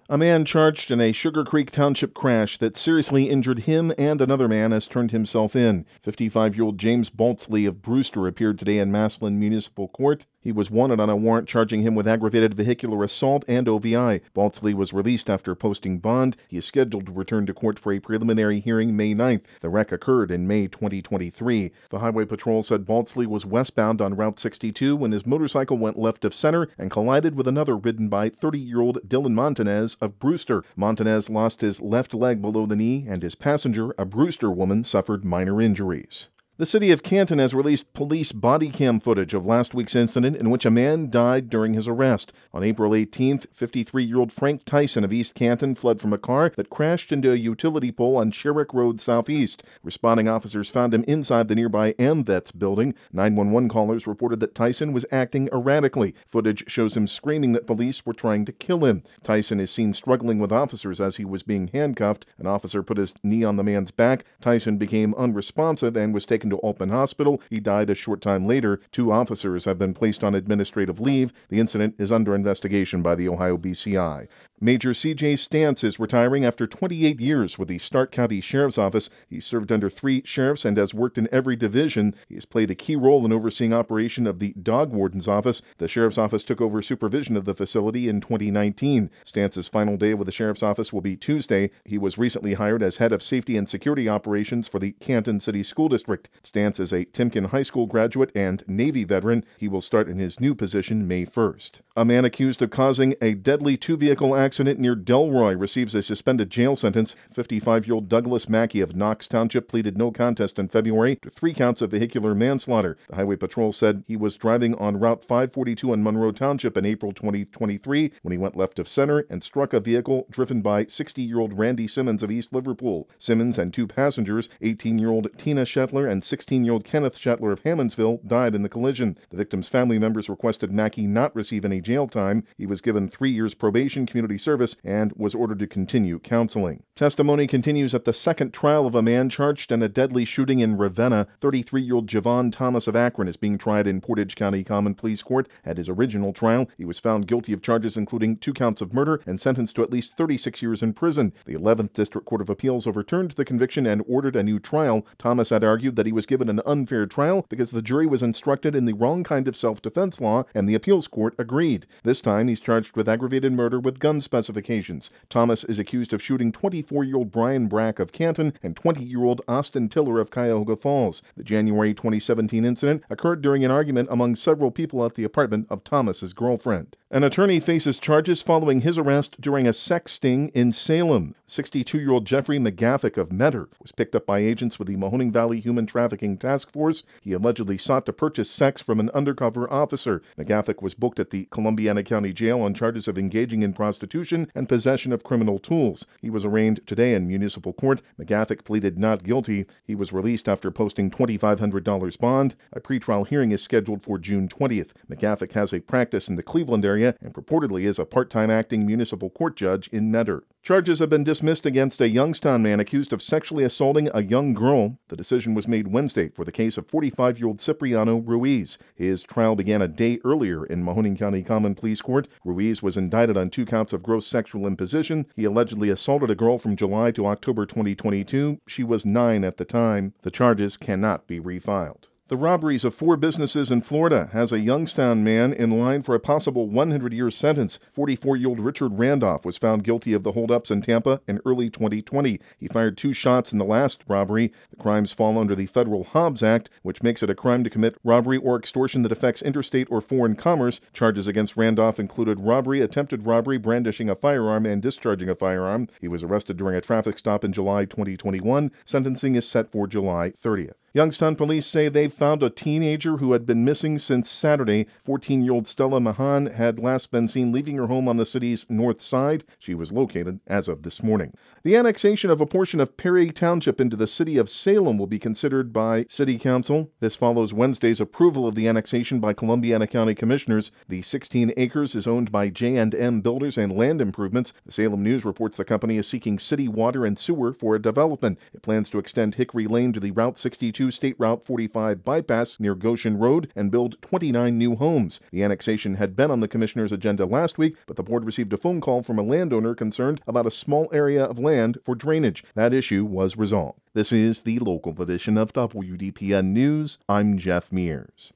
A man charged in a Sugar Creek Township crash that seriously injured him and another man has turned himself in. 55-year-old James Baltzley of Brewster appeared today in Massillon Municipal Court. He was wanted on a warrant charging him with aggravated vehicular assault and OVI. Baltzley was released after posting bond. He is scheduled to return to court for a preliminary hearing May 9th. The wreck occurred in May 2023. The Highway Patrol said Baltzley was westbound on Route 62 when his motorcycle went left of center and collided with another ridden by 30-year-old Dylan Montanez of Brewster. Montanez lost his left leg below the knee, and his passenger, a Brewster woman, suffered minor injuries. The city of Canton has released police body cam footage of last week's incident in which a man died during his arrest. On April 18th, 53-year-old Frank Tyson of East Canton fled from a car that crashed into a utility pole on Sherrick Road Southeast. Responding officers found him inside the nearby AmVets building. 911 callers reported that Tyson was acting erratically. Footage shows him screaming that police were trying to kill him. Tyson is seen struggling with officers as he was being handcuffed. An officer put his knee on the man's back. Tyson became unresponsive and was taken to Alpin Hospital. He died a short time later. 2 officers have been placed on administrative leave. The incident is under investigation by the Ohio BCI. Major C.J. Stantz is retiring after 28 years with the Stark County Sheriff's Office. He served under 3 sheriffs and has worked in every division. He has played a key role in overseeing operation of the Dog Warden's Office. The Sheriff's Office took over supervision of the facility in 2019. Stantz's final day with the Sheriff's Office will be Tuesday. He was recently hired as head of safety and security operations for the Canton City School District. Stantz is a Timken High School graduate and Navy veteran. He will start in his new position May 1st. A man accused of causing a deadly 2-vehicle accident near Delroy receives a suspended jail sentence. 55-year-old Douglas Mackey of Knox Township pleaded no contest in February to 3 counts of vehicular manslaughter. The Highway Patrol said he was driving on Route 542 in Monroe Township in April 2023 when he went left of center and struck a vehicle driven by 60-year-old Randy Simmons of East Liverpool. Simmons and 2 passengers, 18-year-old Tina Shetler and 16-year-old Kenneth Shetler of Hammondsville, died in the collision. The victim's family members requested Mackey not receive any jail time. He was given 3 years probation, community service, and was ordered to continue counseling. Testimony continues at the second trial of a man charged in a deadly shooting in Ravenna. 33-year-old Javon Thomas of Akron is being tried in Portage County Common Pleas Court. At his original trial, he was found guilty of charges including 2 counts of murder and sentenced to at least 36 years in prison. The 11th District Court of Appeals overturned the conviction and ordered a new trial. Thomas had argued that he was given an unfair trial because the jury was instructed in the wrong kind of self-defense law, and the appeals court agreed. This time, he's charged with aggravated murder with gun specifications. Thomas is accused of shooting 24-year-old Brian Brack of Canton and 20-year-old Austin Tiller of Cuyahoga Falls. The January 2017 incident occurred during an argument among several people at the apartment of Thomas's girlfriend. An attorney faces charges following his arrest during a sex sting in Salem. 62-year-old Jeffrey McGaffick of Metter was picked up by agents with the Mahoning Valley Human Trafficking Task Force. He allegedly sought to purchase sex from an undercover officer. McGaffick was booked at the Columbiana County Jail on charges of engaging in prostitution and possession of criminal tools. He was arraigned today in municipal court. McGaffick pleaded not guilty. He was released after posting $2,500 bond. A pretrial hearing is scheduled for June 20th. McGaffick has a practice in the Cleveland area and purportedly is a part-time acting municipal court judge in Metter. Charges have been dismissed against a Youngstown man accused of sexually assaulting a young girl. The decision was made Wednesday for the case of 45-year-old Cipriano Ruiz. His trial began a day earlier in Mahoning County Common Pleas Court. Ruiz was indicted on 2 counts of gross sexual imposition. He allegedly assaulted a girl from July to October 2022. She was 9 at the time. The charges cannot be refiled. The robberies of 4 businesses in Florida has a Youngstown man in line for a possible 100-year sentence. 44-year-old Richard Randolph was found guilty of the holdups in Tampa in early 2020. He fired 2 shots in the last robbery. The crimes fall under the Federal Hobbs Act, which makes it a crime to commit robbery or extortion that affects interstate or foreign commerce. Charges against Randolph included robbery, attempted robbery, brandishing a firearm, and discharging a firearm. He was arrested during a traffic stop in July 2021. Sentencing is set for July 30th. Youngstown police say they've found a teenager who had been missing since Saturday. 14-year-old Stella Mahan had last been seen leaving her home on the city's north side. She was located as of this morning. The annexation of a portion of Perry Township into the city of Salem will be considered by City Council. This follows Wednesday's approval of the annexation by Columbiana County Commissioners. The 16 acres is owned by J&M Builders and Land Improvements. The Salem News reports the company is seeking city water and sewer for a development. It plans to extend Hickory Lane to the Route 62 to State Route 45 bypass near Goshen Road and build 29 new homes. The annexation had been on the commissioner's agenda last week, but the board received a phone call from a landowner concerned about a small area of land for drainage. That issue was resolved. This is the local edition of WDPN News. I'm Jeff Mears.